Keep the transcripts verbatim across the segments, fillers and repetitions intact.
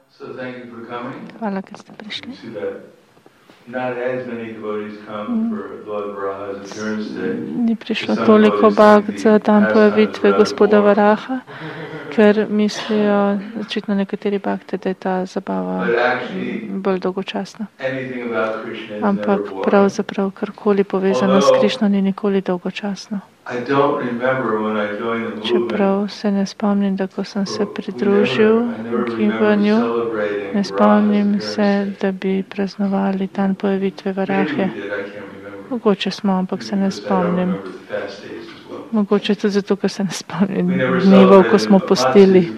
Hvala, ker ste prišli. Ni prišlo toliko bhakt za dan pojavitve gospoda Varaha, ker mislijo, očitno nekateri bhakti, da je ta zabava bolj dolgočasna. Ampak pravzaprav karkoli povezano s Krišno ni nikoli dolgočasno. Čeprav se ne spomnim, da ko sem se pridružil gibanju, ne spomnim se, da bi praznovali dan pojavitve Varahe. Mogoče smo, ampak se ne spomnim. Mogoče tudi zato, ker se ne spomnim dnevov, ko smo postili.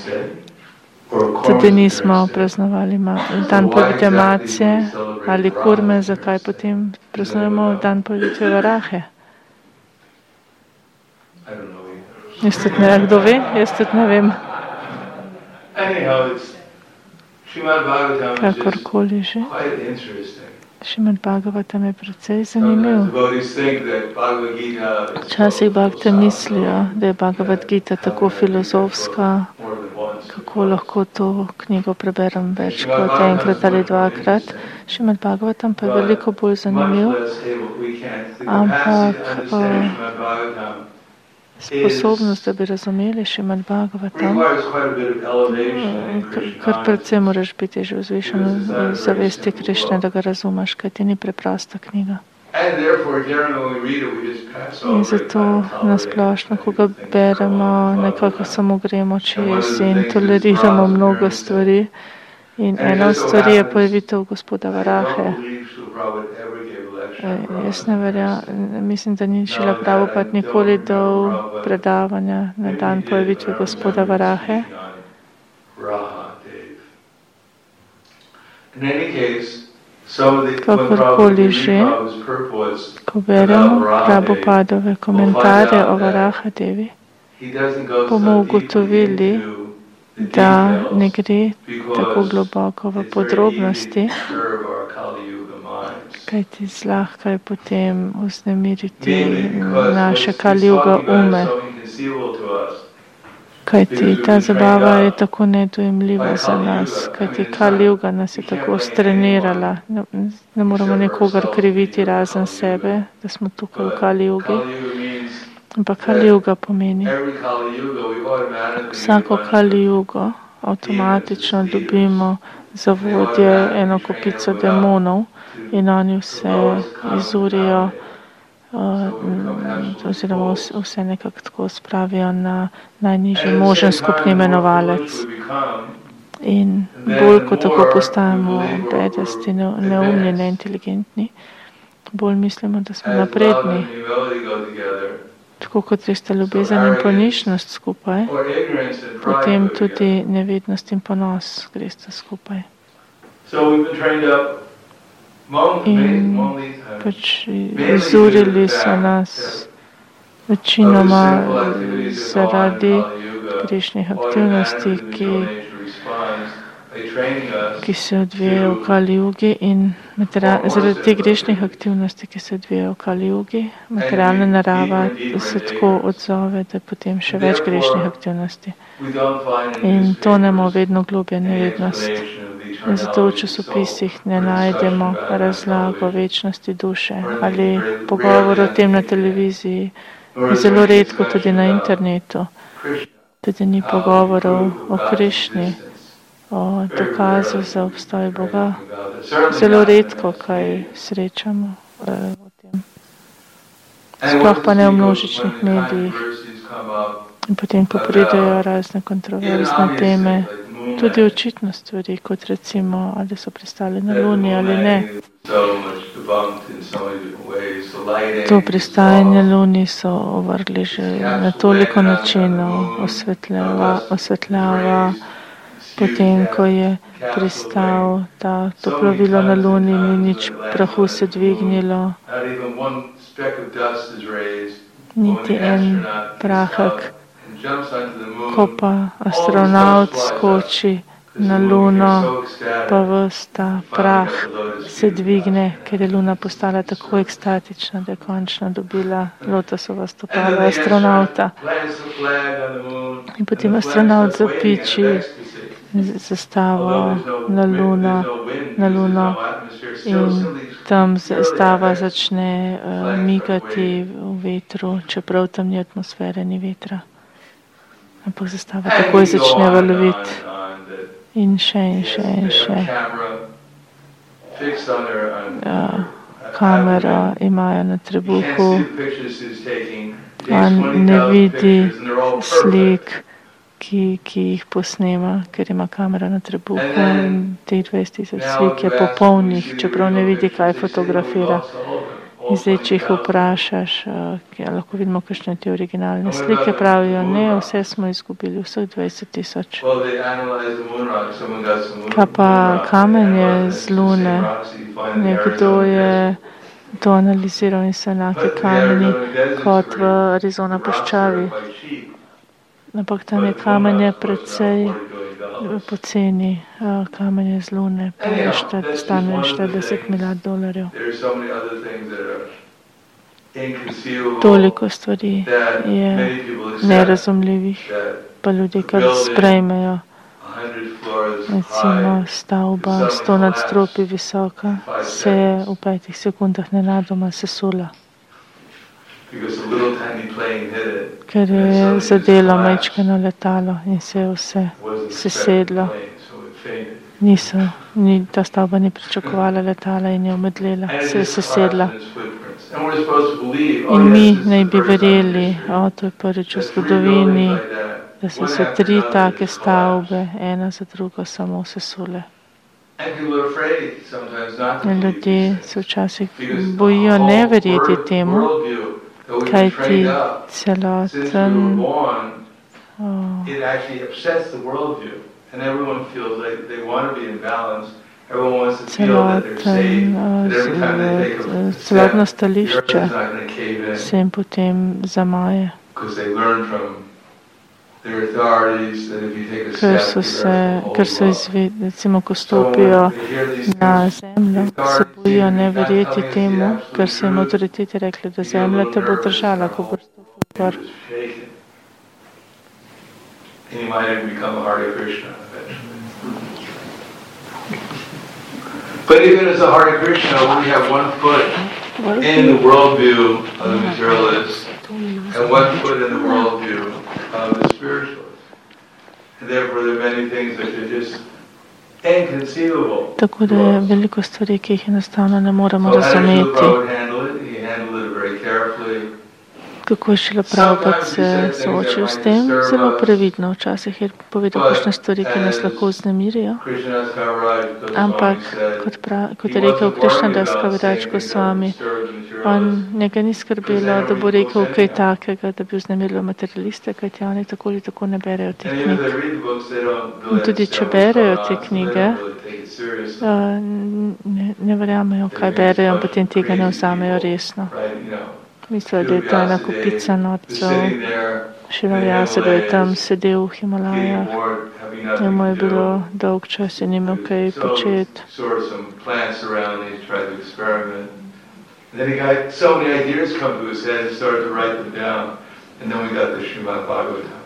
Tudi nismo praznovali dan pojavitve Macije ali Kurme, zakaj potem praznujemo dan pojavitve Varahe. Jaz tudi ne vem, kdo ve, jaz tudi ne vem. Kakorkoli že. Šrimad Bhagavatam je precej zanimiv. Včasih bhakti mislijo, da je Bhagavad Gita tako filozofska, kako lahko to knjigo preberem več kot enkrat ali dvakrat. Šrimad Bhagavatam pa je veliko bolj zanimiv, ampak sposobnost, da bi razumeli Šrimad Bhagavatam, kar predvsem moraš biti že vzvišen v zavesti Krišne, da ga razumeš, kaj ti ni preprosta knjiga. In zato nasplošno, ko ga beremo, nekako samo gremo čez in toleriramo mnogo stvari. In ena od stvari je pojavitev gospoda Varahe. Jaz ne verjam, mislim, da ni Šrila Prabhupada nikoli dal predavanja na dan pojavitve gospoda Varahe. Kakorkoli že, ko beremo Prabhupadove komentarje o Varaha Devi, bomo ugotovili, da ne gre tako globoko v podrobnosti, kajti zlahka je potem vznemiriti naše Kali-juga ume. Kajti ta zabava je tako nedojemljiva za nas, kajti Kali-juga nas je tako strenirala. Ne, ne moramo nikogar kriviti razen sebe, da smo tukaj v Kali-jugi. Ampak Kali-juga pomeni, vsako Kali-jugo avtomatično dobimo za vodje eno kopico demonov in oni vse izurijo uh, oziroma vse nekako tako spravijo na najnižji možen skupni imenovalec. In bolj kot tako postajamo bedasti, neumni, neinteligentni, bolj mislimo, da smo napredni. Tako kot gresta ljubezen in ponižnost skupaj, potem tudi nevednost in ponos gresta skupaj. In pač izurili so nas večinoma zaradi grešnih aktivnosti, ki, ki se odvijajo v Kali-jugi in zaradi teh grešnih aktivnosti, ki se odvijajo v Kali-jugi, materialna narava se tako odzove, da je potem še več grešnih aktivnosti. In tonemo vedno globje nevednost. In zato v časopisih ne najdemo razlago večnosti duše ali pogovor o tem na televiziji, zelo redko tudi na internetu. Tudi ni pogovorov o Krišni, o dokazu za obstoj Boga. Zelo redko kaj srečamo eh, o tem. Sploh pa ne v množičnih medijih. In potem, ko pridejo razne kontroverzne teme, tudi očitno stvari, kot recimo, ali so pristali na Luni ali ne. To pristajanje Luni so ovrgli že na toliko načinov, osvetljava, osvetljava, potem, ko je pristal ta, to plovilo na Luni, ni nič prahu se dvignilo, niti en prahek. Ko pa astronaut skoči na Luno, pa ves ta prah se dvigne, ker je Luna postala tako ekstatična, da je končno dobila lotosova stopala astronauta. In potem astronaut zapiči zastavo na luno, na luno in tam zastava začne uh, migati v vetru, čeprav tam ni atmosfere, ni vetra. Ampak zastava takoj začne valoviti in še in še in še. Uh, kamera imajo na trebuhu, on ne vidi slik, ki, ki jih posnema, ker ima kamera na trebuhu in teh dvajset tisoč slik je popolnih, čeprav ne vidi, kaj fotografira. In zdaj, če jih vprašaš, ja, lahko vidimo, kakšne te originalne slike, pravijo, ne, vse smo izgubili, vseh dvajset tisoč. Kaj pa kamenje z lune? Nekdo je to analiziral in so enake kameni kot v Arizona puščavi. Ampak tam je kamenje predvsej poceni, kamenje z lune, pa je štet, stane štirideset milijard dolarjev. Toliko stvari je nerazumljivih, pa ljudje kar sprejmejo. Recimo stavba sto nadstropji visoka se je v petih sekundah nenadoma sesula. Ker je zadelo majčkeno letalo in se je vse sesedlo. Niso, ni, ta stavba ni pričakovala letala in je omedlela, se je sesedla. In mi naj bi verjeli, o, to je prvič v zgodovini, da so se tri take stavbe, ena za drugo, samo sesule. In ljudje se včasih bojijo ne verjeti temu, kaj ti celoten oh, celoten uh, celotno stališče se jim potem zamaje. Ker so se, ker so izvedeli, recimo, ko stopijo na zemljo, se bojijo ne verjeti temu, ker so jim avtoriteti rekli, da zemlja te bo držala, ko bo stopil gor. But even as a Hare Krishna, we have one foot in the worldview of the materialist and one foot in the worldview of the spiritualist. And therefore there are many things that are just inconceivable. Tako da je veliko stvari, ki jih enostavno ne moremo razumeti. Kako je šele Prabhupada se soočil s tem? Zelo previdno. Včasih je povedal kakšne stvari, ki nas lahko vznemirijo. Ampak, kot, pra, kot je rekel Krishnadas Kaviraj Goswami, on njega ni skrbelo, da bo rekel kaj takega, da bi vznemirilo materialiste, kajti oni tako ali tako ne berejo teh knjig. In tudi, če berejo te knjige, ne, ne verjamejo, kaj berejo, in potem tega ne vzamejo resno. Mislijo, da je to ena kupica norcev. Šrila Vyasa je tam sedel v Himalajah. Njemu je bilo dolg čas in ni imel kaj početi. Then he got so many ideas come to his head and started to write them down. And then we got the Srimad Bhagavatam.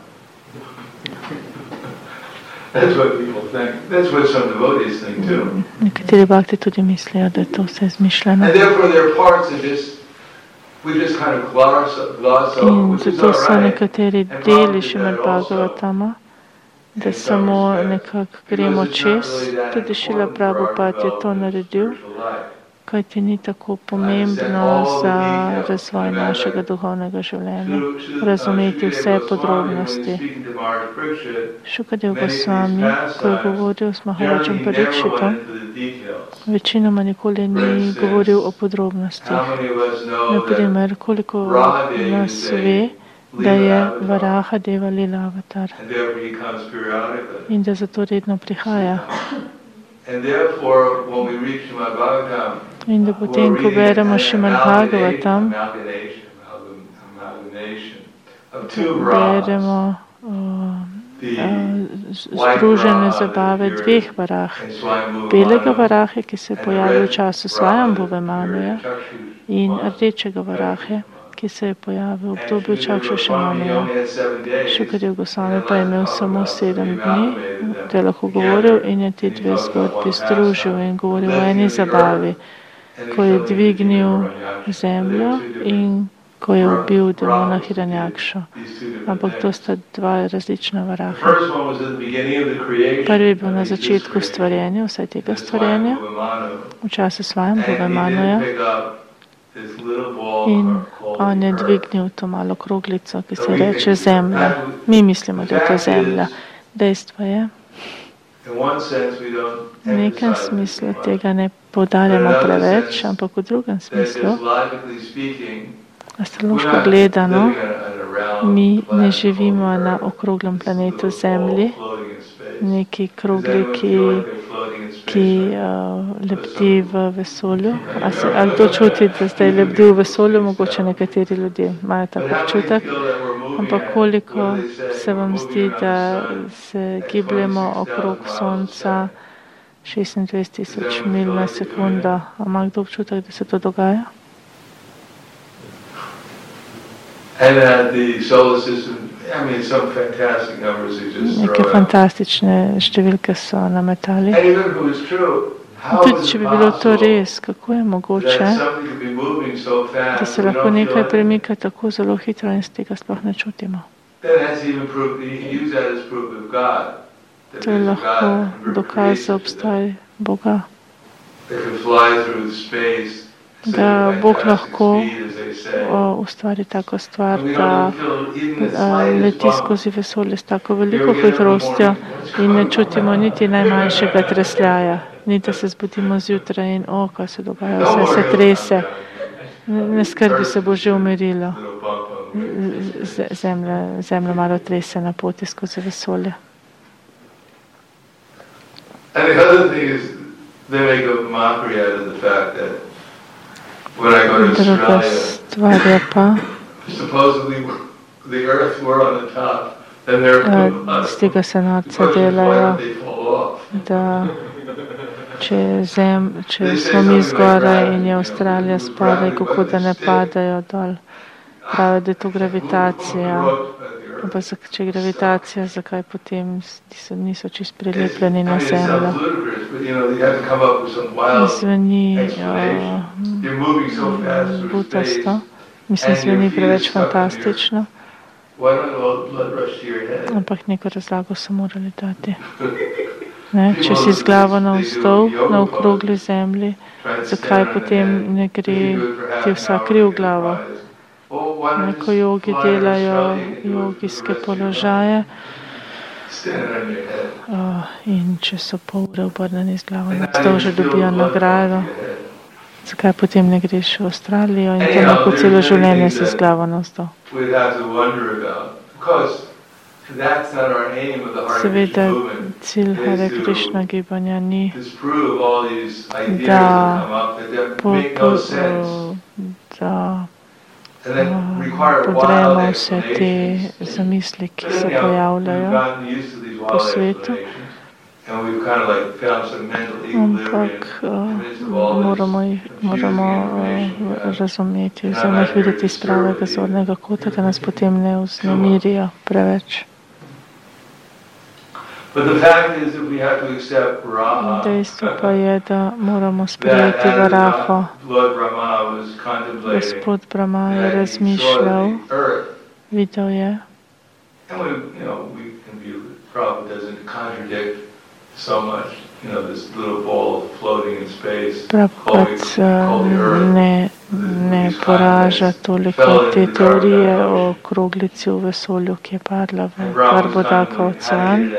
That's what people think. That's what some devotees think too. Nekateri bhakti tudi mislijo, da je to vse izmišljeno. And therefore there are parts that just we just kind of gloss, gloss over, which is all right. In zato so nekateri deli Srimad Bhagavatama, da samo nekako gremo čez. Tudi Šrila Prabhupada je to naredil, kajti ni tako pomembno za razvoj našega duhovnega življenja. Razumeti vse podrobnosti. Šukadev Goswami, ko je govoril s Maharajem Parikšitom, večinoma nikoli ni govoril o podrobnostih. Naprimer, koliko nas ve, da je Varaha Deva Lila avatar in da zato redno prihaja. In da potem, ko beremo Srimad Bhagavatam, beremo združene zabave dveh varah. Belega varahe, ki se pojavi v času Svajambhuve Manuja, in rdečega varahe, ki se je pojavil v obdobju Čakšašamanijo. Šukadeva Gosvami pa je imel samo sedem dni, da je lahko govoril in je ti dve zgodbi združil in govoril o eni zabavi, ko je dvignil zemljo in ko je ubil demona Hiranjakšo. Ampak to sta dva različna varaha. Prvi je bil na začetku stvarjenja, vsaj tega stvarjenja, v času Svajam Bhavamanoja. In on je dvignil to malo kroglico, ki se reče zemlja. Mi mislimo, da je to zemlja. Dejstvo je, v nekem smislu tega ne poudarjamo preveč, ampak v drugem smislu, astrološko gledano, mi ne živimo na okroglem planetu Zemlji, neki krogli, ki, ki uh, lebdi v vesolju. A, se, a kdo čuti, da zdaj lebdi v vesolju? Mogoče nekateri ljudje imajo tako občutek. Ampak koliko se vam zdi, da se gibljemo okrog Sonca šestindvajset tisoč mil na sekundo? A ima kdo občutek, da se to dogaja? Neke fantastične številke so nametali. Tudi, če bi bilo to res, kako je mogoče, da se lahko nekaj premika tako zelo hitro in z tega sploh ne čutimo. To je lahko dokaz za obstoj Boga. Da Bog lahko o, ustvari tako stvar, da a, leti skozi vesolje s tako veliko hitrostjo in ne čutimo niti najmanjšega tresljaja, ni da se zbudimo zjutraj in o, kaj se dogaja, vse se trese, ne, ne skrbi, se bo že umirilo, zemlja, zemlja malo trese na poti skozi vesolje. Druga stvar je pa, z tega se norca delajo, da če, zem, če smo mi zgoraj in je Avstralija spodaj, kako da ne padajo dol. Pravi, da je to gravitacija. Pa če je gravitacija, zakaj potem niso, niso čist prilepljeni na zemljo? Zveni uh, butasto, mislim, zveni preveč fantastično, ampak neko razlago so morali dati. Ne? Če si z glavo navzdol, na okrogli zemlji, zakaj potem ne gre ti vsa kriv glavo? Neko jogi delajo jogijske položaje uh, in če so pol ure obrnjeni z glavo navzdol, že dobijo nagrado. Zakaj potem ne greš v Avstralijo in tam lahko celo življenje si z glavo navzdol? Seveda cilj Hare Krishna gibanja ni, da, po, po, da podrejamo vse te zamisli, ki se pojavljajo po svetu, ampak uh, moramo, moramo uh, razumeti, oziroma jih videti iz pravega zornega kota, da nas potem ne vznemirijo preveč. Dejstvo pa je, da moramo sprejeti Varaho. Gospod Brahma je razmišljal, videl je, Prabhupada ne, ne poraža toliko te teorije o kroglici v vesolju, ki je padla v Garbhodaka ocean.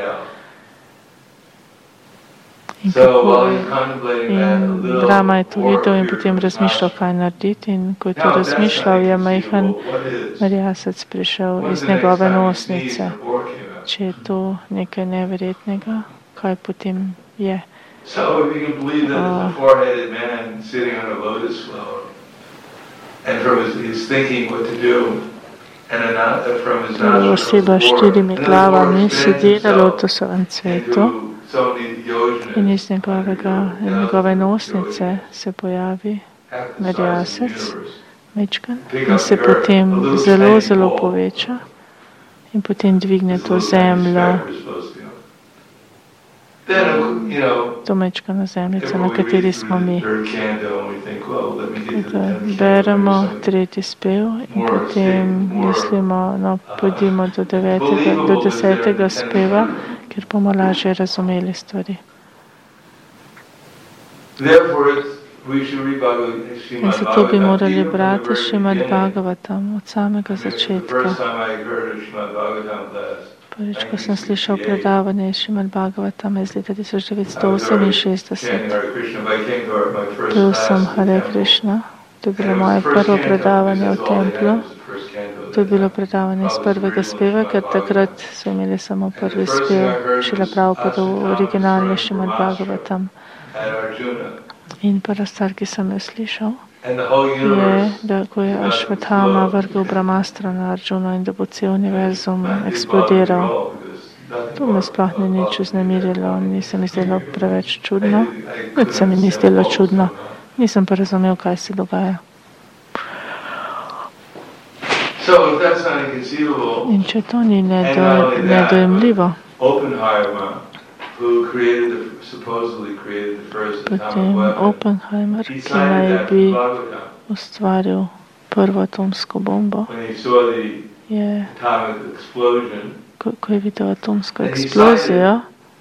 In, kako, in Brahma je to videl in potem razmišljal, kaj narediti. In ko je to razmišljal, je majhen merjasec prišel iz njegove nosnice. Če je to nekaj neverjetnega, kaj potem je? Uh, oseba s štirimi glavami sedi na lotosovem cvetu. In iz njegovega, njegove nosnice se pojavi merjasec mečkan in se potem zelo, zelo poveča in potem dvigne to zemljo, to mečkano zemljico, na kateri smo mi. Beremo tretji spev in potem mislimo, no, pojdimo do devetega, do desetega speva, ker bomo lažje razumeli stvari. In zato bi morali brati Šrimad Bhagavatam od samega začetka. Prvič, ko sem slišal predavanje iz Šrimad Bhagavatama iz leta tisoč devetsto oseminšestdeset, pil sem Hare Krishna. To je bilo moje prvo predavanje v templu. To je bilo predavanje iz prvega speva, ker takrat so imeli samo prvi spev, Šrila Prabhupada v originalni Šrimad Bhagavatam. In prva stvar, ki sem jo slišal, je, da ko je Ashvatthama vrgel Brahmastra na Arjuna in da bo cel univerzum eksplodiral. To me sploh ni nič vznemirilo, ni se mi zdelo preveč čudno. Nič se mi ni zdelo čudno. Nisem pa razumel, kaj se dogaja. In če to ni nedo, nedojemljivo, potem Oppenheimer, ki naj bi ustvaril prvo atomsko bombo, je, ko, ko je videl atomsko eksplozijo,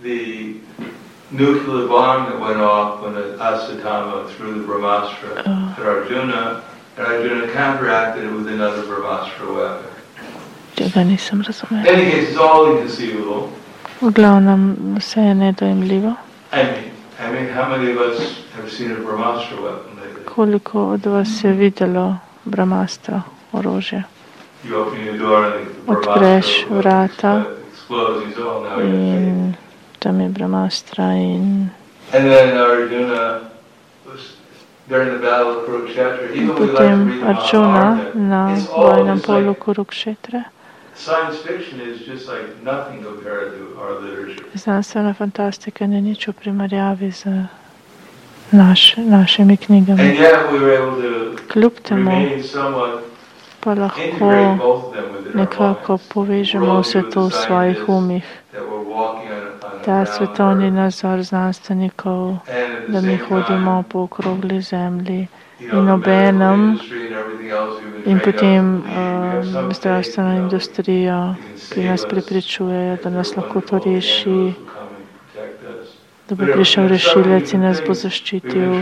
nuclear bomb that went off when Ashvatthama threw the Brahmastra uh, at Arjuna, and Arjuna counteracted it with another Brahmastra weapon. Tega nisem razumel. In any case, it's all inconceivable. V glavnem, vse je nedojemljivo. I mean, I mean, how many of us have seen a Brahmastra weapon lately? Koliko od vas je videlo Brahmastra orožje? You open your door and the Odpreš vrata explodes, all now in tam je Brahmastra in And then Arjuna was during the battle of Kurukshetra. Even we like to read Arjuna na it's all vojnem just polu like Kurukshetre. science fiction is just like nothing compared to our literature. Znanstvena fantastika ni nič v primerjavi z naš, našimi knjigami. And yet we were able to Kljub temu remain somewhat pa lahko integrate both of them within our nekako minds. povežemo vse to v svojih umih. That we're walking on, on Ta a svetovni round nazor znanstvenikov, earth. And at the da mi same hodimo time, po okrogli zemlji you know, in the medical obenem industry and everything else we've been in trained potem up to believe. We have some um, faith, zdravstveno you know, industrijo, you can ki nas save us. prepričujejo, da nas lahko to reši, Angels will come and protect us. da bo prišel rešilec in nas bo zaščitil.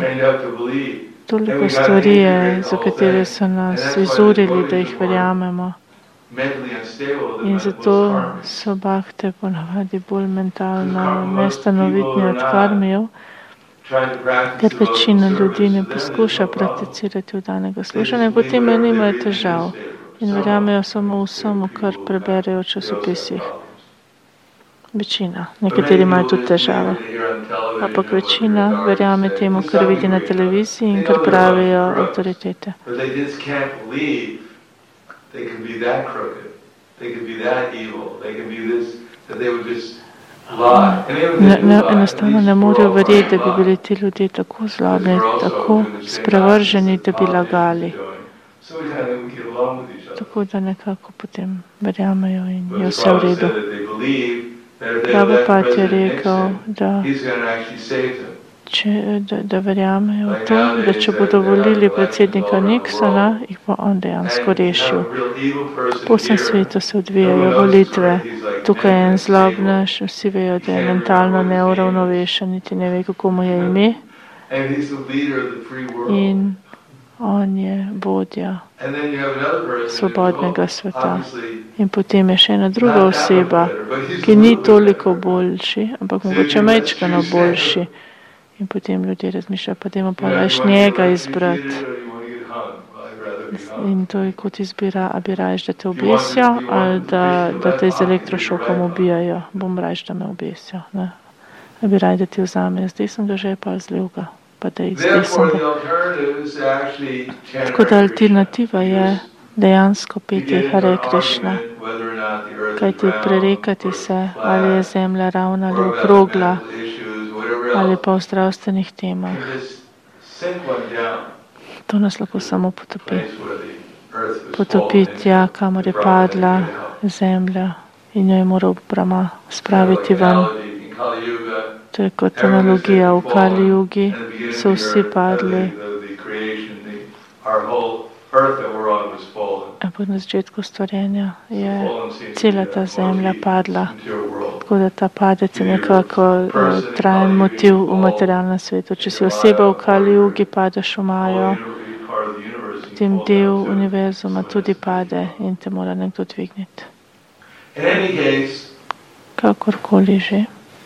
Toliko stvari je, za katere so nas izurili, da jih verjamemo. In zato so bakte ponavadi bolj mentalno nestanovitni od karmijev, ker večina ljudi ne poskuša prakticirati vdanega služenja in potem nimajo težav in verjamejo samo vsemu, kar preberejo v časopisih. Večina. Nekateri imajo tudi težave. Ampak večina verjame temu, kar vidi na televiziji in kar pravijo avtoritete. Ne, ne, enostavno ne morejo verjeti, da bi bili ti ljudje tako zlobni, tako sprevrženi, da bi lagali. Tako da nekako potem verjamejo in je vse v redu. Prabhupada je rekel, da, če, da, da verjamejo v to, da če bodo volili predsednika Nixona, jih bo on dejansko rešil. Po vsem svetu se odvijajo volitve. Tukaj je en zlobnež, vsi vejo, da je mentalno neuravnovešen, niti ne ve, kako mu je ime. In on je vodja svobodnega sveta. In potem je še ena druga oseba, ki ni toliko boljši, ampak mogoče majčkano boljši. In potem ljudje razmišljajo, pa dajmo pa več njega izbrati. In to je kot izbira, a bi rajš, da te obesijo ali da, da te z elektrošokom ubijajo. Bom rajš, da me obesijo. Ne? A bi raj, da ti vzamejo z desnega žepa ali z levega, pa da jih z desnega. Tako da alternativa je dejansko peti Hare Krishna. Kajti prerekati se, ali je zemlja ravna ali okrogla, ali pa v zdravstvenih temah. To nas lahko samo potopi. Potopi tja, kamor je padla zemlja in jo je moral Brahma spraviti ven. To je kot analogija v Kali Jugi, so vsi padli. Ampak na začetku stvarjenja je cela ta zemlja padla. Tako da ta padec je nekako uh, trajen motiv v materialnem svetu. Če si oseba v Kali Jugi, padeš v Majo, potem del univerzuma tudi pade in te mora nekdo dvigniti. Kakorkoli že.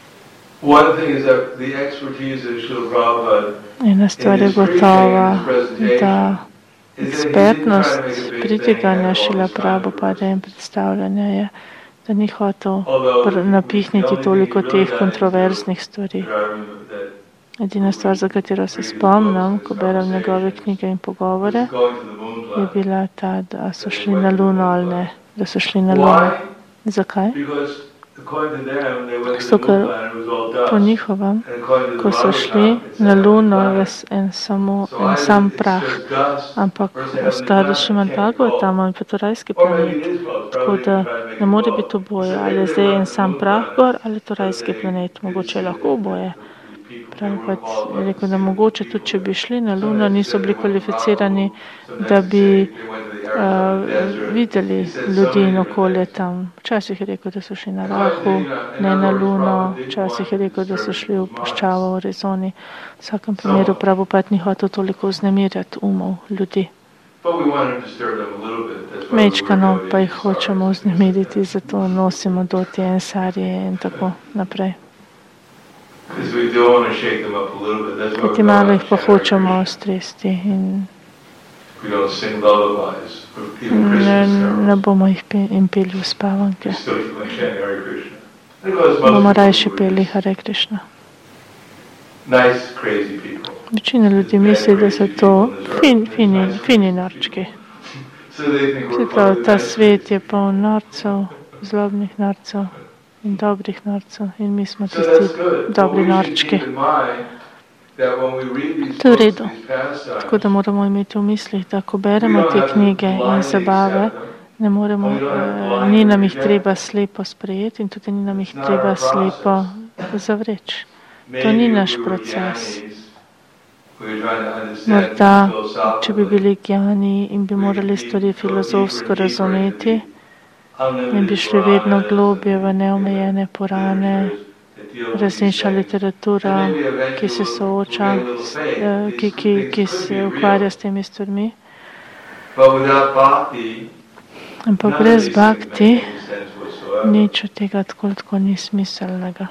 Ena stvar je gotova, da ekspertnost pridiganja Šrila Prabhupada in predstavljanja je, da ni hotel napihniti toliko teh kontroverznih stvari. Edina stvar, za katero se spomnim, ko berem njegove knjige in pogovore, je bila ta, da so šli na Luno ali ne, da so šli na Luno. Zakaj? Zato, ker po njihovem, ko so šli na Luno, je en, samo, en sam prah, ampak v skladu s Šrimad Bhagavatam je pa to rajski planet. Tako da ne more biti oboje, ali je zdaj en sam prah gor, ali je to rajski planet. Mogoče je lahko oboje. Pravkrat je rekel, da mogoče tudi, če bi šli na Luno, niso bili kvalificirani, da bi uh, videli ljudi in okolje tam. Včasih je rekel, da so šli na Rahu, ne na Luno, včasih je rekel, da so šli v puščavo v Arizoni. V vsakem primeru Prabhupada ni hotel toliko vznemirjati umov ljudi. Mečkano pa jih hočemo vznemiriti, zato nosimo doti en sarije in tako naprej. Kajti malo jih pa hočemo stresti in ne, ne bomo jih pe, jim peli v spavanke. Bomo rajši peli Hare Krishna. Večina ljudi misli, da so to fin, fini, fini norčki. Se pravi, ta svet je poln norcev, zlobnih norcev in dobrih norcev in mi smo tisti dobri norčki. To je v redu. Tako da moramo imeti v mislih, da ko beremo te knjige in zabave, ne moremo, eh, ni nam jih treba slepo sprejeti in tudi ni nam jih treba slepo zavreči. To ni naš proces. Morda, če bi bili gjani in bi morali stvari filozofsko razumeti, in bi šli vedno globje v neomejene Purane, različna literatura, ki se sooča, ki, ki, ki se ukvarja s temi stvarmi. Ampak brez bhakti nič od tega tako, tako ni smiselnega.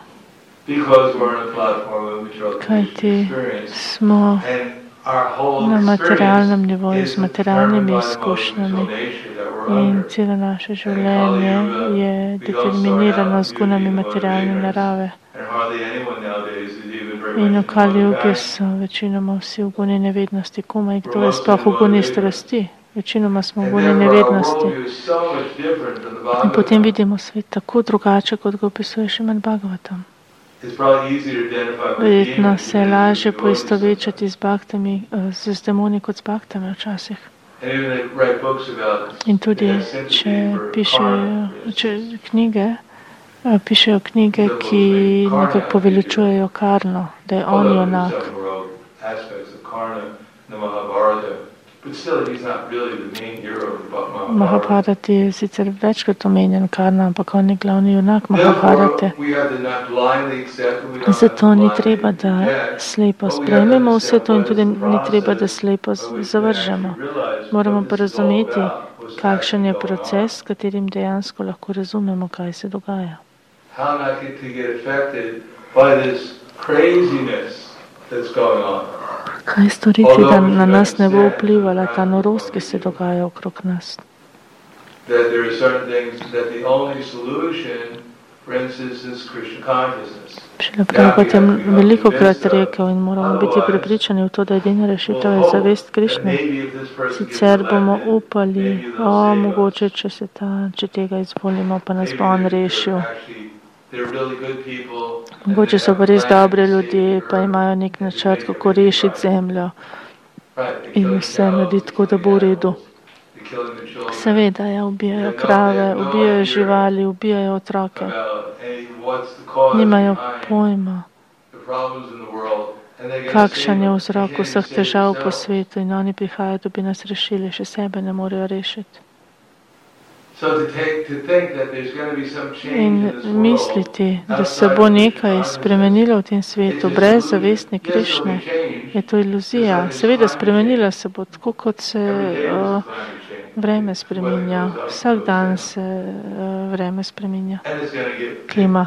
Kajti smo na materialnem nivoju z materialnimi izkušnjami in celo naše življenje je determinirano z gunami materialne narave. In v Kali Jugi so večinoma vsi v guni nevednosti. Komaj kdo je sploh v guni strasti? Večinoma smo v guni nevednosti. In potem vidimo svet tako drugače, kot ga opisuje Šrimad Bhagavatam. Verjetno se je lažje poistovečati z baktami, z, z demoni kot z baktami včasih. In tudi, če pišejo če knjige, pišejo knjige, ki nekako poveličujejo Karno, da je on junak. Mahabharat je sicer večkrat omenjen Karna, ampak on je glavni junak Mahabharate. Zato ni treba, da slepo sprejmemo vse to in tudi ni treba, da slepo zavržemo. Moramo pa razumeti, kakšen je proces, s katerim dejansko lahko razumemo, kaj se dogaja. Kaj storiti, da na nas ne bo vplivala ta norost, ki se dogaja okrog nas? Šrila Prabhupada je veliko krat rekel in moramo biti prepričani v to, da edina rešitev je zavest Krišne. Sicer bomo upali, o, mogoče, če, se ta, če tega izvolimo, pa nas bo on rešil. Mogoče so pa res dobri ljudje, pa imajo nek načrt, kako rešiti zemljo. in vse naredi tako, da bo v redu. Seveda, ja, ubijajo krave, ubijajo živali, ubijajo otroke. Nimajo pojma, kakšen je vzrok vseh težav po svetu in oni prihajajo, da bi nas rešili, še sebe ne morejo rešiti. In misliti, da se bo nekaj spremenilo v tem svetu brez zavestne Krišne, je to iluzija. Seveda, spremenilo se bo tako, kot se uh, vreme spreminja. Vsak dan se uh, vreme spreminja. Klima.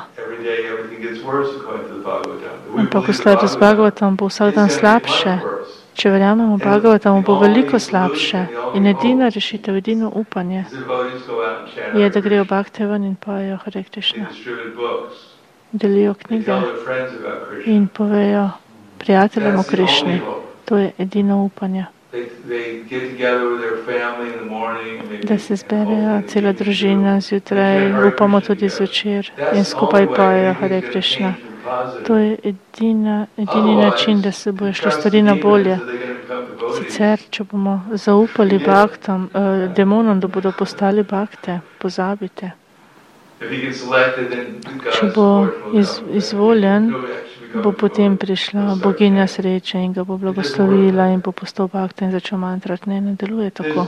Ampak v skladu z Bhagavatom bo vsak dan slabše. Če verjamemo Bhagavatom, bo veliko slabše. In edina rešitev, edino upanje je, da grejo bakte ven in pojejo Hare Krishna. Delijo knjige in povejo prijateljem o Krišni. To je edino upanje. Da se zberejo cela družina zjutraj, upamo tudi zvečer in skupaj pojejo Hare Krishna. To je edina, edini način, da se bojo šli stvari na bolje. Sicer, če bomo zaupali baktam, eh, demonom, da bodo postali bakte, pozabite. Če bo iz, izvoljen, bo potem prišla boginja sreče in ga bo blagoslovila in bo postal bakta in začel mantrat. Ne, ne deluje tako.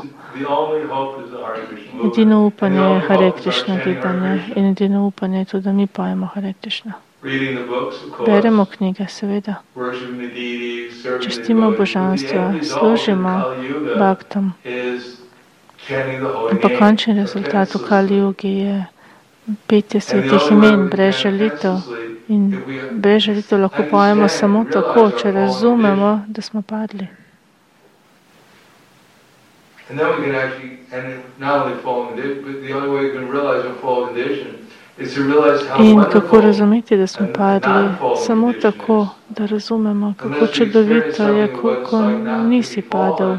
Edino upanje je Hare Krishna gibanje in edino upanje je to, da mi pojemo Hare Krishna. Beremo knjige, seveda. Čestimo božanstva, služimo baktam. Ampak končni rezultat v Kali Jugi je petje svetih imen, brez žalitev. In brez žalitev lahko pojemo samo tako, če razumemo, da smo padli. In kako razumeti, da smo padli? Samo tako, da razumemo, kako čudovito je, ko nisi padel.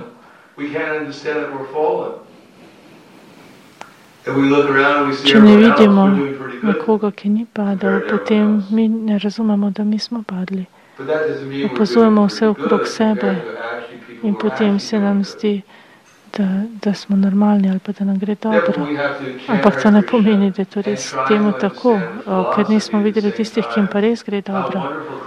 Če ne vidimo nekoga, ki ni padel, potem mi ne razumemo, da mi smo padli. Opazujemo vse okrog sebe in potem se nam zdi, Da, da smo normalni ali pa da nam gre dobro. Ampak to ne pomeni, da je to res temu tako, ker nismo videli tistih, ki jim pa res gre dobro.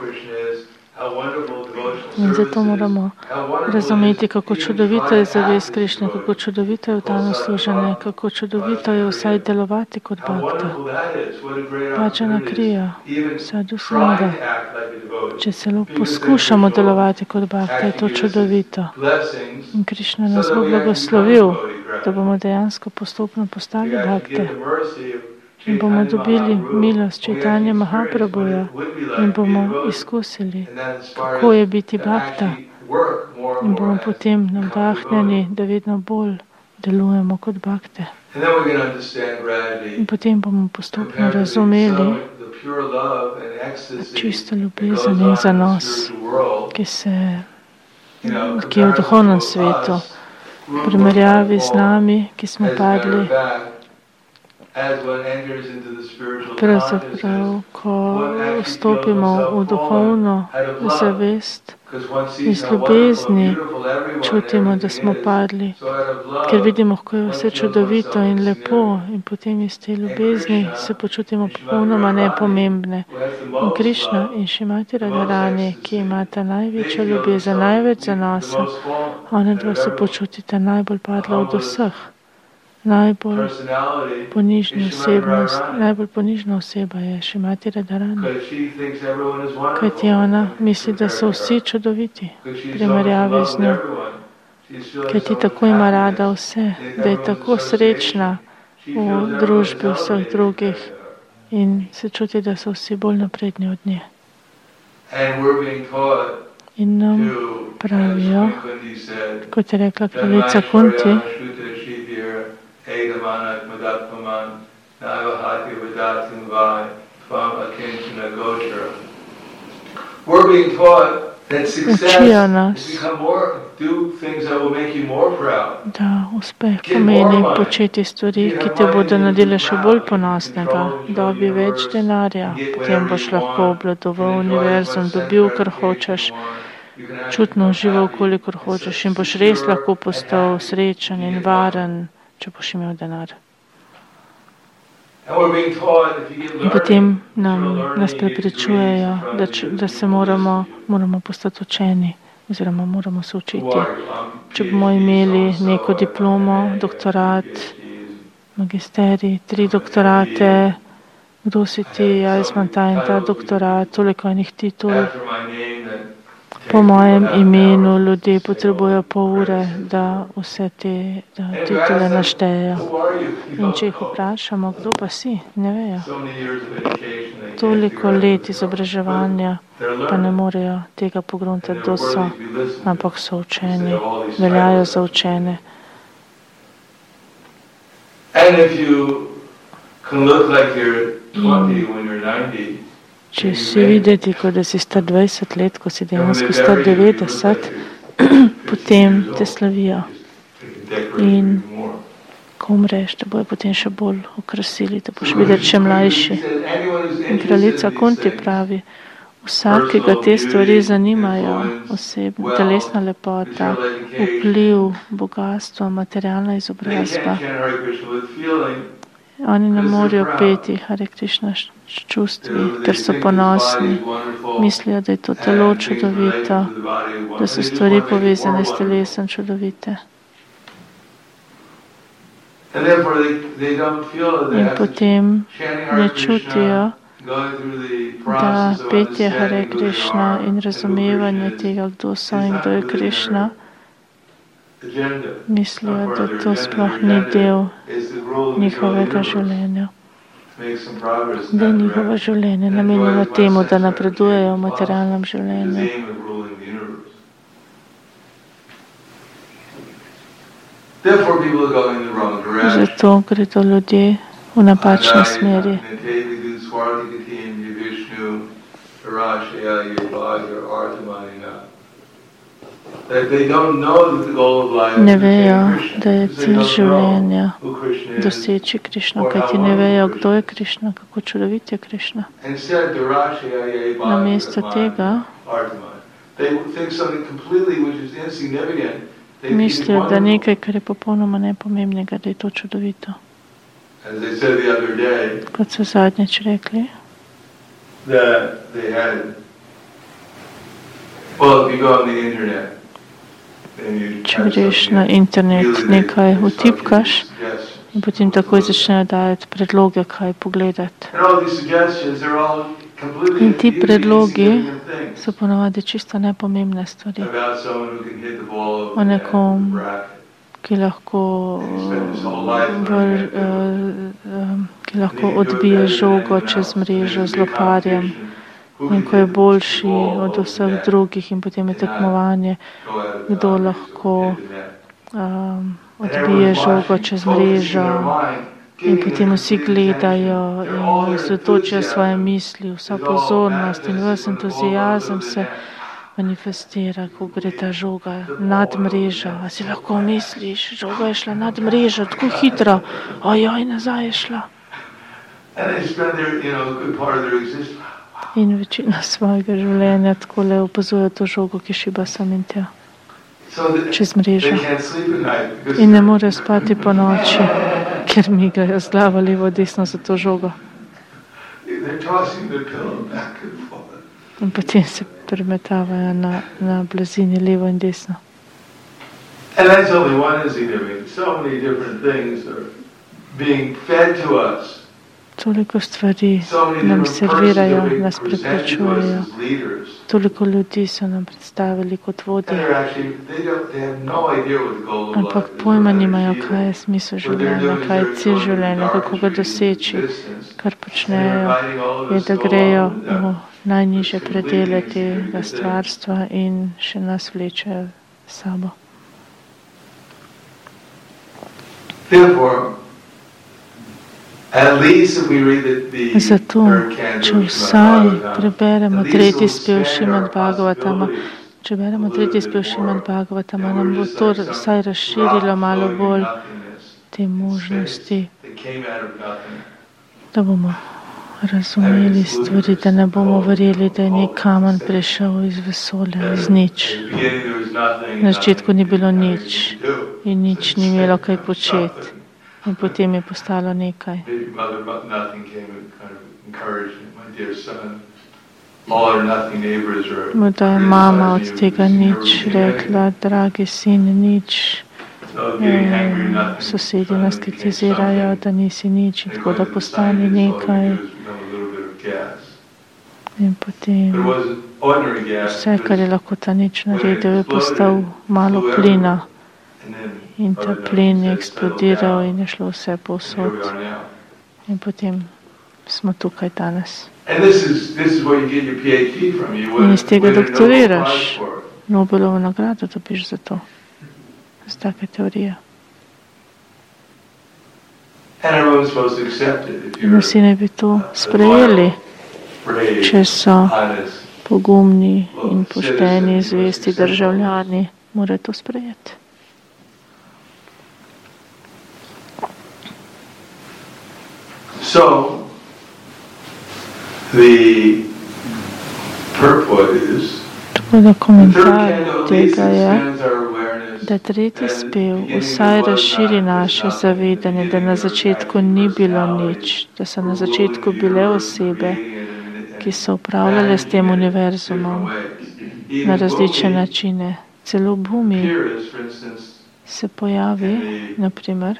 In zato moramo razumeti, kako čudovito je zavest Krišne, kako čudovito je vdano služenje, kako čudovito je vsaj delovati kot bakta. Bhajana kriya, sadhu sanga. Če celo poskušamo delovati kot bakta, je to čudovito. In Krišna nas bo blagoslovil, da bomo dejansko postopno postali bakte. In bomo dobili milost Čaitanja Mahaprabhuja in bomo izkusili, kako je biti bakta. In bomo potem navdahnjeni, da vedno bolj delujemo kot bakte. In potem bomo postopno razumeli čisto ljubezen in zanos, ki, se, ki je v duhovnem svetu, v primerjavi z nami, ki smo padli. Pravzaprav, ko vstopimo v duhovno zavest, iz ljubezni čutimo, da smo padli, ker vidimo, kako je vse čudovito in lepo in potem iz te ljubezni se počutimo popolnoma nepomembne. In Krišna in Šrimati Radharani, ki imata največjo ljubezen, največ zanosa, one dva se počutite najbolj padla od vseh. Najbolj ponižna osebnost, najbolj ponižna oseba je Šrimati Radharani. Kajti ona misli, da so vsi čudoviti v primerjavi z njo. Kajti tako ima rada vse, da je tako srečna v družbi vseh drugih in se čuti, da so vsi bolj napredni od nje. In nam pravijo, kot je rekla kraljica Kunti, učijo nas, da uspeh pomeni početi stvari, ki te bodo naredile še bolj ponosnega, dobi več denarja, potem boš lahko obvladoval univerzum, dobil, kar hočeš, čutno užival, kolikor hočeš in boš res lahko postal srečen in varen, če boš imel denar. In potem nam, nas prepričujejo, da, č, da se moramo, moramo postati učeni oziroma moramo se učiti. Če bomo imeli neko diplomo, doktorat, magisterij, tri doktorate, kdo si ti, jaz imam ta in ta doktorat, toliko enih titul. Po mojem imenu ljudje potrebujejo pol ure, da vse te da titule naštejejo. In če jih vprašamo, kdo pa si, ne vejo. Toliko let izobraževanja pa ne morejo tega pogruntati, kdo so, ampak so učeni, veljajo za učene. In če si videti, kot da si star dvajset let, ko si dejansko star devetdeset, potem te slavijo. In ko umreš, te bojo potem še bolj okrasili, da boš videti še mlajši. In kraljica Kunti pravi, vsakega te stvari zanimajo, osebno, telesna lepota, vpliv, bogatstvo, materialna izobrazba. Oni ne morejo peti Hare Krishna s čustvi, ker so ponosni. Mislijo, da je to telo čudovito, da so stvari povezane s telesom čudovite. In potem ne čutijo, da petje Hare Krishna in razumevanje tega, kdo so in kdo je Krishna, mislijo, da to sploh ni del njihovega življenja. Da je njihovo življenje namenjeno temu, da napredujejo v materialnem življenju. Zato gredo ljudje v napačni smeri. Ne vejo, da je cilj življenja doseči Krišno, kajti ne vejo, kdo je Krišna, kako čudovit je Krišna. Namesto tega mislijo, da nekaj, kar je popolnoma nepomembnega, da je to čudovito. Kot so zadnjič rekli, če greš na internet, nekaj vtipkaš in potem takoj začnejo dajati predloge, kaj pogledati. In ti predlogi so ponovadi čisto nepomembne stvari. O nekom, ki lahko, vrl, ki lahko odbije žogo čez mrežo z loparjem in ko je boljši od vseh drugih in potem je tekmovanje, kdo lahko um, odbije žogo čez mrežo in potem vsi gledajo in osredotočijo svoje misli, vsa pozornost in ves entuzijazem se manifestira, ko gre ta žoga nad mrežo. A si lahko misliš, žoga je šla nad mrežo, tako hitro, ojoj, nazaj je šla. In večina svojega življenja takole opazuje to žogo, ki šiba sam in tja, čez mrežo. In ne more spati po noči, ker migajo z glavo levo desno za to žogo. In potem se premetavajo na, na blazini levo in desno. Toliko stvari nam servirajo, nas prepričujejo. Toliko ljudi so nam predstavili kot vodje. Ampak pojma nimajo, kaj je smisel življenja, kaj je cilj življenja, kako ga doseči. Kar počnejo, je, da grejo v najnižje predele tega stvarstva in še nas vlečejo s sabo. Zato, če vsaj preberemo tretji spev Šrimad Bhagavatama, če beremo tretji spev Šrimad Bhagavatama, nam bo to vsaj razširilo malo bolj te možnosti, da bomo razumeli stvari, da ne bomo verjeli, da je nek kamen prišel iz vesolja, iz nič. Na začetku ni bilo nič in nič ni imelo kaj početi. In potem je postalo nekaj. Morda je mama od tega nič rekla, dragi sin, nič. E, sosedi nas kritizirajo, da nisi nič, in tako da postane nekaj. In potem vse, kar je lahko ta nič naredil, je postal malo plina. In ta plin je eksplodiral in je šlo vse povsod. In potem smo tukaj danes. In iz tega doktoriraš. Nobelovo nagrado dobiš za to. Z take teorije. In vsi naj bi to sprejeli, če so pogumni in pošteni, zvesti državljani, morajo to sprejeti. So, the purport is, tako da komentar tega je, da tretji spev vsaj razširi naše zavedanje, da na začetku ni bilo nič, da so na začetku bile osebe, ki so upravljale s tem univerzumom na različne načine. Celo Bhumi se pojavi, naprimer,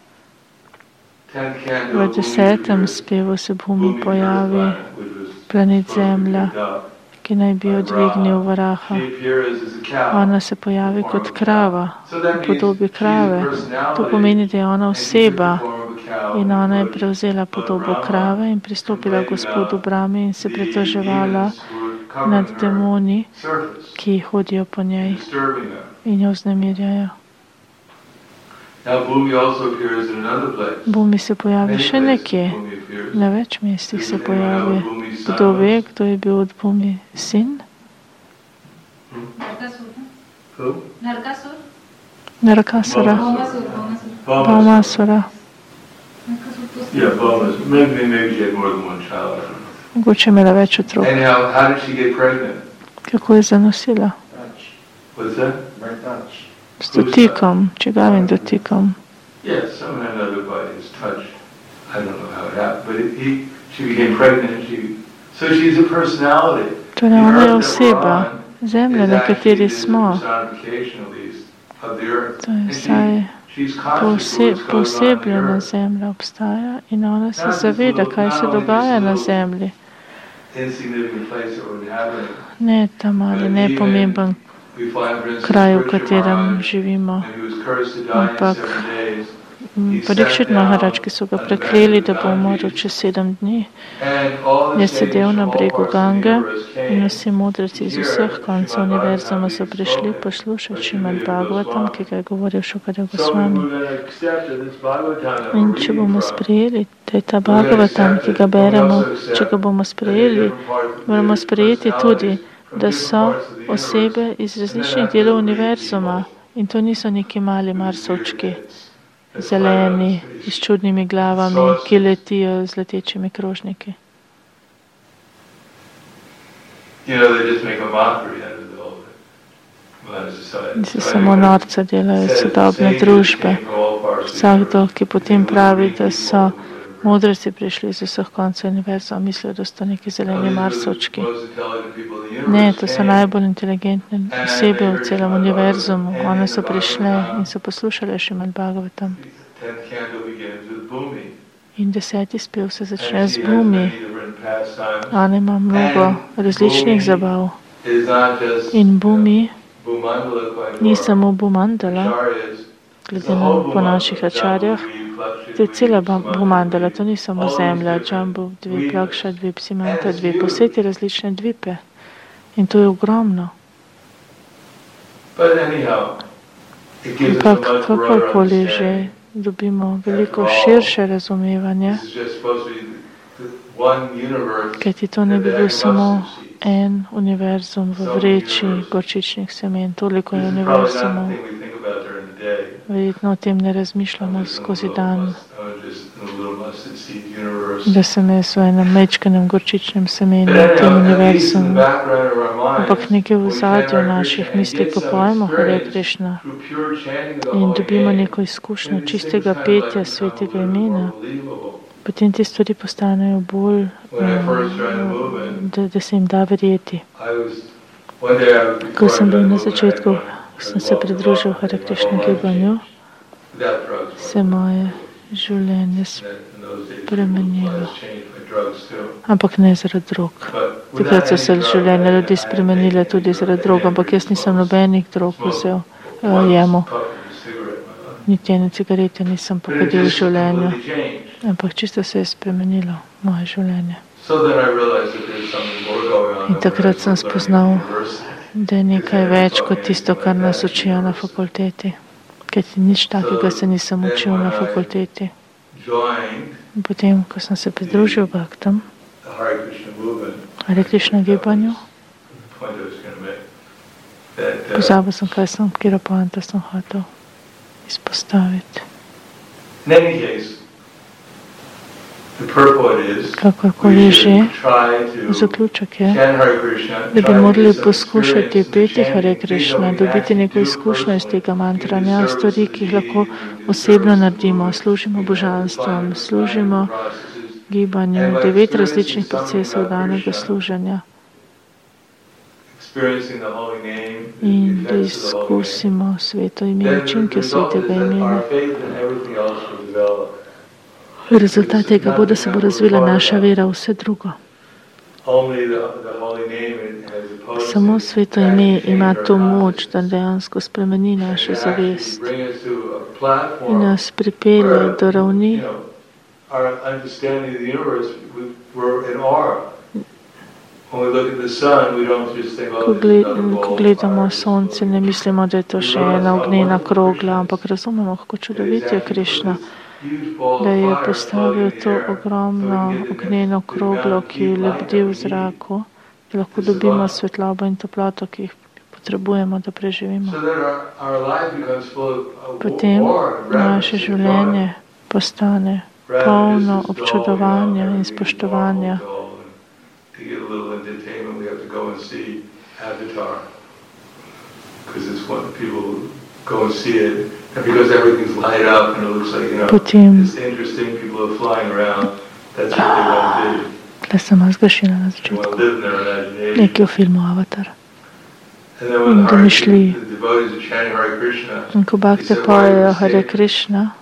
v desetem spevu se Bhumi pojavi, planet Zemlja, ki naj bi odvignil Varaha. Ona se pojavi kot krava, v podobi krave. To pomeni, da je ona oseba in ona je prevzela podobo krave in pristopila k gospodu Brahmi in se pritoževala nad demoni, ki hodijo po njej in jo vznemirjajo. Bhumi se pojavi še nekje, na več mestih se pojavi. Kdo ve, kdo je bil od Bhumi sin? Narakasura. Bhaumasura. Mogoče imela več otrok. Kako je zanosila? S dotikom, čigavim dotikom. Yes, some another body's touch. I don't know how it happened, but it, he, she became pregnant and she, so she's a personality. Torej, ona je oseba, zemlja, na kateri smo. To je vsaj pose, posebljena zemlja obstaja in ona se zaveda, kaj se dogaja na zemlji. Ne ta mali, nepomemben kraj, v katerem živimo, ampak Parikšit Maharaj, ki so ga prekleli, da bo umrl čez sedem dni, je sedel na bregu Gange in vsi modreci iz vseh koncev univerzuma so prišli poslušati Šrimad Bhagavatam, ki ga je govoril Šukadeva Gosvami. In če bomo sprejeli, da je ta Bhagavatam, ki ga beremo, če ga bomo sprejeli, moramo sprejeti tudi, da so osebe iz različnih delov univerzuma in to niso neki mali marsovčki, zeleni, s čudnimi glavami, ki letijo z letečimi krožniki. In se samo norca delajo sodobne družbe. Vsakdo, ki potem pravi, da so modreci prišli iz vseh koncev univerzuma, mislijo, da so neki zeleni marsovčki. Ne, to so najbolj inteligentne osebe v celem univerzumu. One so prišle in so poslušale Šrimad Bhagavatam. In deseti spev se začne z Bhumi. Ona ima mnogo različnih zabav. In Bhumi ni samo Bhumandala, glede na po naših ačarjah, to je cela Bhumandala, to ni samo zemlja, Džambu, dve Plakša, dve Psimanta, dve poseti različne dvipe. In to je ogromno. Ampak kakorkoli že dobimo veliko širše razumevanje, kajti to ne bi bil samo en univerzum v vreči gorčičnih semen, toliko je univerzumov. Verjetno o tem ne razmišljamo skozi dan. da sem jaz v enem mečkanem gorčičnem semenu v tem univerzumu. Ampak nekaj v zadju naših misli popojmo Hare Krishna in dobimo neko izkušnjo čistega petja svetega imena, potem te stvari postanejo bolj, da, da se jim da verjeti. Ko sem bil na začetku, sem se pridružil Hare Krishna gibanju, se moje življenje spremenilo. Ampak ne zaradi drog. Takrat so se življenje ljudi spremenile tudi zaradi drog, ampak jaz nisem nobenih drog vzel, uh, jemo. Niti ene cigarete nisem pokadil v življenju. Ampak čisto se je spremenilo moje življenje. In takrat sem spoznal, da je nekaj več kot tisto, kar nas učijo na fakulteti. Ker nič takega se nisem učil na fakulteti. In potem, ko sem se pridružil bhaktam, Hare Krishna gibanju, pozabil sem, kaj sem, kjer poanta sem hotel izpostaviti. Kakorkoli že, zaključek je, da bi morali poskušati peti Hare Krishna, dobiti neko izkušnjo iz tega mantranja, stvari, ki jih lahko osebno naredimo, služimo božanstvom, služimo gibanju, devet različnih procesov danega služenja. In da izkusimo sveto ime, učinke svetega imena. Rezultat tega bo, da se bo razvila naša vera v vse drugo. Samo sveto ime ima to moč, da dejansko spremeni našo zavest in nas pripelje do ravni, ko, gled, ko gledamo sonce, ne mislimo, da je to še ena ognjena krogla, ampak razumemo, kako čudovit je Krišna, da je postavil to ogromno ognjeno kroglo, ki lebdi v zraku, da lahko dobimo svetlobo in toploto, ki jih potrebujemo, da preživimo. Potem naše življenje postane polno občudovanja in spoštovanja. Go and see it, and because everything's light up and it looks like, you know, it's interesting, people are flying around, that's what they want to do. Tle sem zgrešila na začetku. Nekaj v filmu Avatar. In da mi šli. In ko bhakte pojejo Hare Krishna,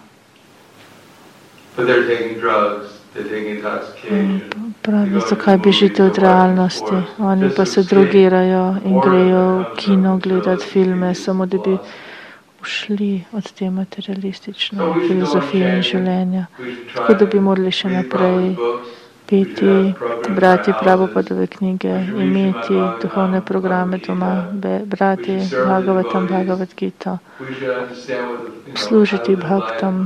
pravi, zakaj bežite od realnosti. Oni pa se drogirajo in grejo v kino gledati filme, samo da bi ušli od te materialistične filozofije in življenja. Tako da bi morali še naprej peti, brati Prabhupadove knjige, imeti duhovne programe doma, brati Bhagavatam, Bhagavad Gita, služiti bhaktam,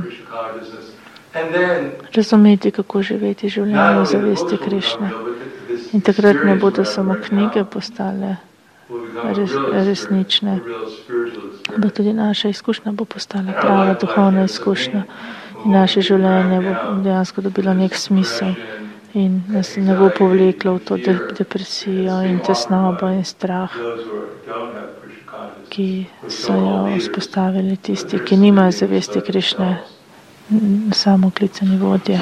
razumeti, kako živeti življenje v zavesti Krišne. In takrat ne bodo samo knjige postale res, resnične, ampak tudi naša izkušnja bo postala prava duhovna izkušnja in naše življenje bo dejansko dobilo nek smisel in nas ne bo povleklo v to depresijo in tesnobo in strah, ki so jo vzpostavili tisti, ki nimajo zavesti Krišne, samo klicani vodje.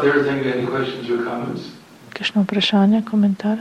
Kakšno vprašanje, komentar?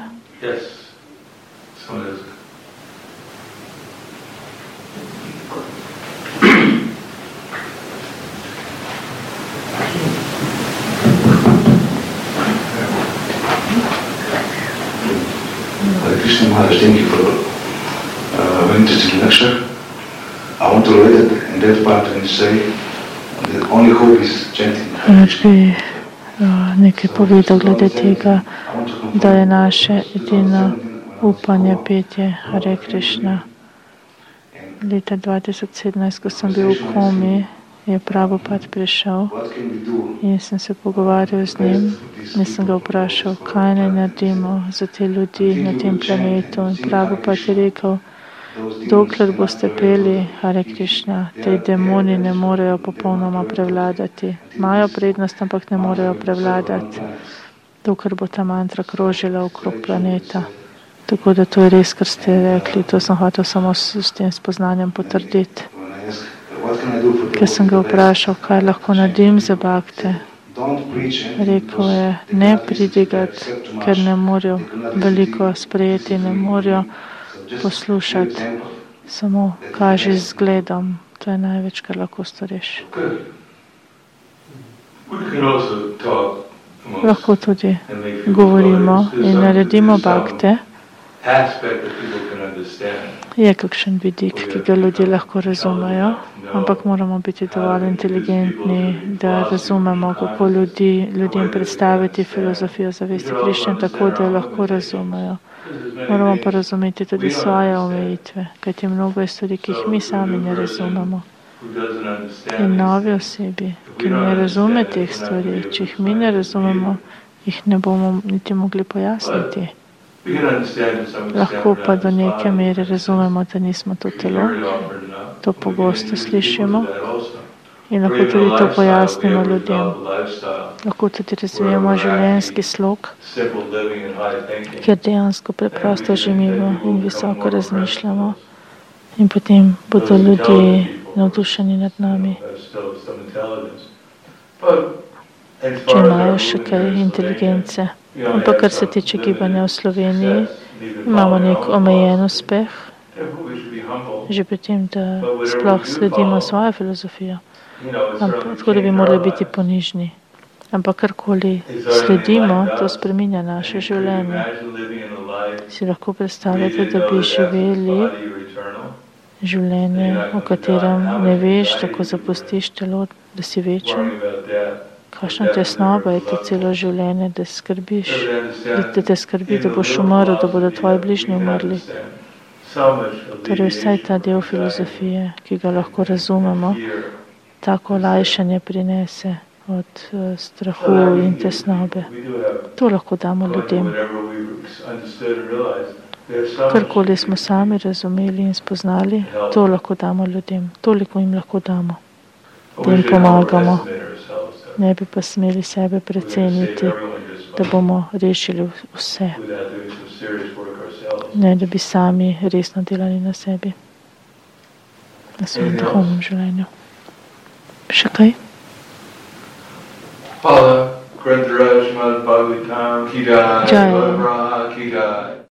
Krishna Maharaj, thank you for uh, very interesting lecture. I want to read it in that part and say that only hope is chanting. Rad bi uh, nekaj povedal glede tega, da je naše edino upanje petje Hare Krishna. Leta dva tisoč sedemnajst, ko sem bil v komi, je Prabhupada prišel in sem se pogovarjal z njim in sem ga vprašal, kaj naj naredimo za te ljudi na tem planetu. In Prabhupada je rekel, dokler boste peli Hare Krishna, te demoni ne morejo popolnoma prevladati. Imajo prednost, ampak ne morejo prevladati. dokler bo ta mantra krožila okrog planeta. Tako da to je res, kar ste rekli, to sem hotel samo s, s tem spoznanjem potrditi. Ker sem ga vprašal, kaj lahko naredim za bakte. Rekel je, ne pridigati, ker ne morajo veliko sprejeti, ne morajo poslušati. Samo kaži z zgledom, to je največ, kar lahko storiš. Lahko tudi govorimo in naredimo bakte. Je kakšen vidik, ki ga ljudje lahko razumejo, ampak moramo biti dovolj inteligentni, da razumemo, kako ljudi, ljudem predstaviti filozofijo zavesti Krišne, tako da jo lahko razumejo. Moramo pa razumeti tudi svoje omejitve, kajti mnogo je stvari, ki jih mi sami ne razumemo. In novi osebi, ki ne razume teh stvari, če jih mi ne razumemo, jih ne bomo niti mogli pojasniti. Lahko pa do neke mere razumemo, da nismo to telo, to pogosto slišimo in lahko tudi to pojasnimo ljudem. Lahko tudi razvijemo življenjski slog, kjer dejansko preprosto živimo in visoko razmišljamo in potem bodo ljudje navdušeni nad nami. Če imajo še kaj inteligence. Ampak kar se tiče gibanja v Sloveniji, imamo nek omejen uspeh, že pri tem, da sploh sledimo svojo filozofijo. Ampak, tako da bi morali biti ponižni. Ampak karkoli sledimo, to spreminja naše življenje. Si lahko predstavljate, da bi živeli življenje, v katerem ne veš, da ko zapustiš telo, da si večen. Kakšna tesnoba je to celo življenje, da skrbiš, da te skrbi, da boš umrl, da bodo tvoji bližnji umrli. Torej vsaj ta del filozofije, ki ga lahko razumemo, tako olajšanje prinese od uh, strahu in tesnobe. To lahko damo ljudem. Karkoli smo sami razumeli in spoznali, to lahko damo ljudem. Toliko jim lahko damo, da jim pomagamo. Ne bi pa smeli sebe preceniti, da bomo rešili vse. Ne, da bi sami resno delali na sebi, na svojem duhovnem življenju. Še kaj? Hvala, Grantaraj Srimad Bhagavatam ki jai, Jai. Bhagavad ki jai.